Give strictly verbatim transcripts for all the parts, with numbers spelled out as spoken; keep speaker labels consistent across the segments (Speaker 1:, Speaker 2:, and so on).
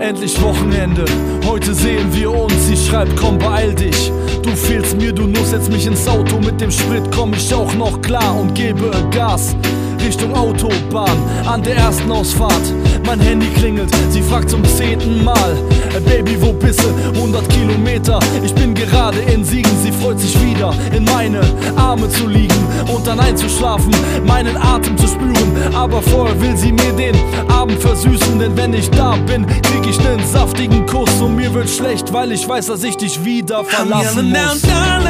Speaker 1: Endlich Wochenende, heute sehen wir uns. Sie schreibt, komm beeil dich, du fehlst mir, du Nuss. Setz mich ins Auto, mit dem Sprit komm ich auch noch klar und gebe Gas Richtung Autobahn. An der ersten Ausfahrt, mein Handy klingelt, sie fragt zum zehnten Mal: Baby, wo bist du? hundert Kilometer, ich bin gerade in Siegen. Sie freut sich wieder, in meine Arme zu liegen und dann einzuschlafen, meinen Atem zu spüren. Aber vorher will sie mir den Abend versüßen, denn wenn ich da bin, krieg ich nen saftigen Kuss und mir wird schlecht, weil ich weiß, dass ich dich wieder verlassen muss.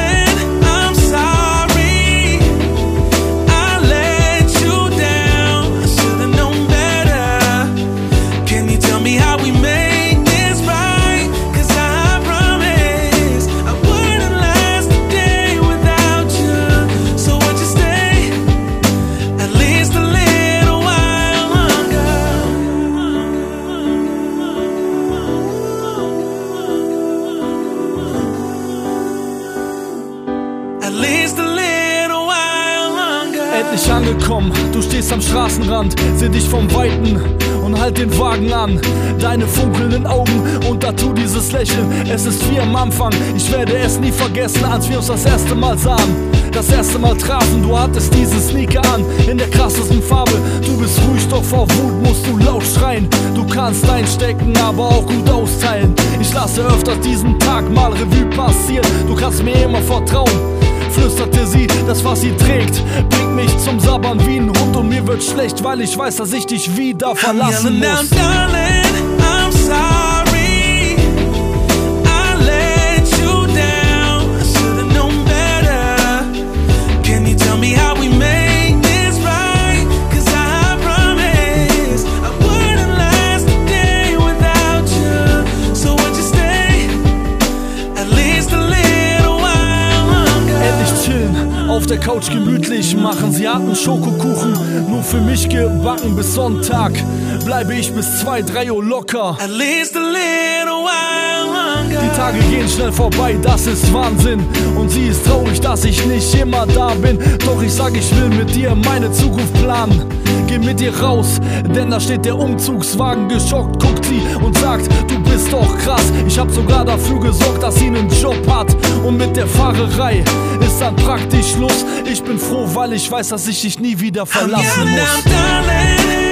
Speaker 1: Endlich angekommen, du stehst am Straßenrand, seh dich vom Weiten und halt den Wagen an. Deine funkelnden Augen und dazu dieses Lächeln. Es ist wie am Anfang, ich werde es nie vergessen, als wir uns das erste Mal sahen, das erste Mal trafen. Du hattest diese Sneaker an, in der krassesten Farbe. Du bist ruhig, doch vor Wut musst du laut schreien. Du kannst einstecken, aber auch gut austeilen. Ich lasse öfter diesen Tag mal Revue passieren. Du kannst mir immer vertrauen, flüsterte sie, das was sie trägt bringt mich zum Sabbern wie ein Hund und mir wird schlecht, weil ich weiß, dass ich dich wieder verlassen muss. Auf der Couch gemütlich machen, sie hatten Schokokuchen nur für mich gebacken. Bis Sonntag bleibe ich bis zwei, drei Uhr locker.
Speaker 2: At least a little while longer.
Speaker 1: Die Tage gehen schnell vorbei, das ist Wahnsinn. Und sie ist traurig, dass ich nicht immer da bin. Doch ich sag, ich will mit dir meine Zukunft planen. Geh mit ihr raus, denn da steht der Umzugswagen. Geschockt guckt sie und sagt, du bist doch krass. Ich hab sogar dafür gesorgt, dass sie einen Job hat. Und mit der Fahrerei ist dann praktisch Schluss. Ich bin froh, weil ich weiß, dass ich dich nie wieder verlassen muss.